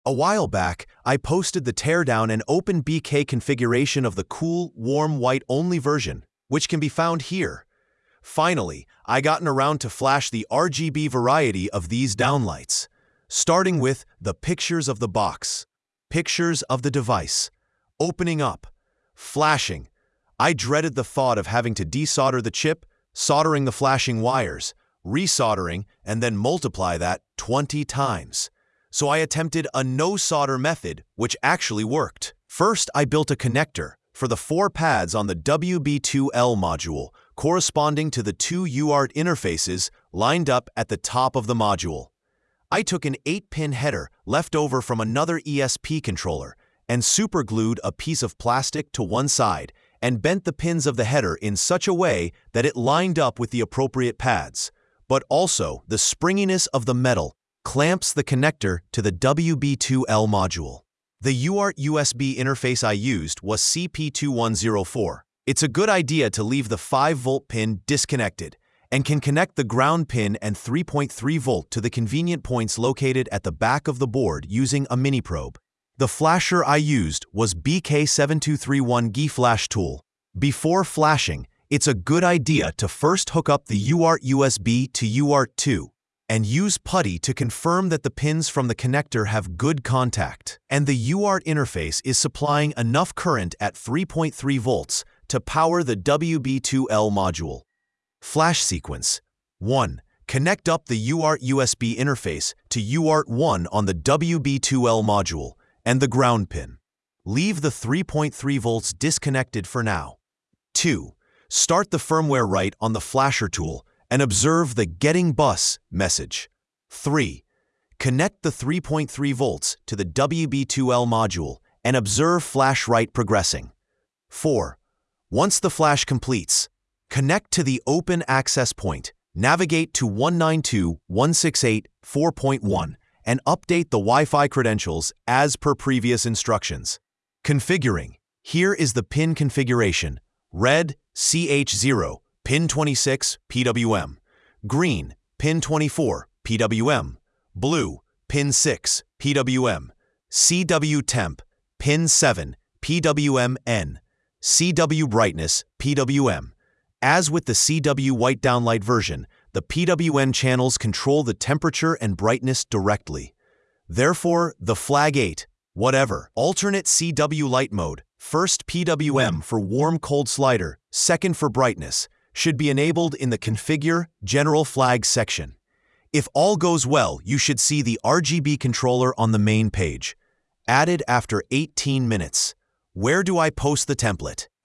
A while back, I posted the teardown and open BK configuration of the cool, warm white-only version, which can be found here. Finally, I gotten around to flash the RGB variety of these downlights, starting with the pictures of the box, pictures of the device, opening up, flashing. I dreaded the thought of having to desolder the chip, soldering the flashing wires, resoldering, and then multiply that 20 times. So I attempted a no-solder method, which actually worked. First, I built a connector for the 4 pads on the WB2L module, corresponding to the 2 UART interfaces lined up at the top of the module. I took an 8-pin header left over from another ESP controller and superglued a piece of plastic to one side and bent the pins of the header in such a way that it lined up with the appropriate pads. But also, the springiness of the metal clamps the connector to the WB2L module. The UART USB interface I used was CP2104. It's a good idea to leave the 5-volt pin disconnected and can connect the ground pin and 3.3 volt to the convenient points located at the back of the board using a mini probe. The flasher I used was BK7231 GE Flash tool. Before flashing, it's a good idea to first hook up the UART USB to UART 2 and use putty to confirm that the pins from the connector have good contact and the UART interface is supplying enough current at 3.3 volts to power the WB2L module. Flash sequence 1. Connect up the UART USB interface to UART 1 on the WB2L module and the ground pin. Leave the 3.3 volts disconnected for now. 2. Start the firmware write on the flasher tool and observe the Getting Bus message. 3. Connect the 3.3 volts to the WB2L module and observe flash write progressing. 4. Once the flash completes, connect to the open access point, navigate to 192.168.4.1, and update the Wi-Fi credentials as per previous instructions. Configuring. Here is the pin configuration. Red, CH0, pin 26, PWM. Green, pin 24, PWM. Blue, pin 6, PWM. CW temp, pin 7, PWM-N. CW brightness, PWM. As with the CW white downlight version, the PWM channels control the temperature and brightness directly. Therefore, the flag 8, whatever. Alternate CW light mode, first PWM for warm-cold slider, second for brightness, should be enabled in the Configure General Flag section. If all goes well, you should see the RGB controller on the main page. Added after 18 minutes. Where do I post the template?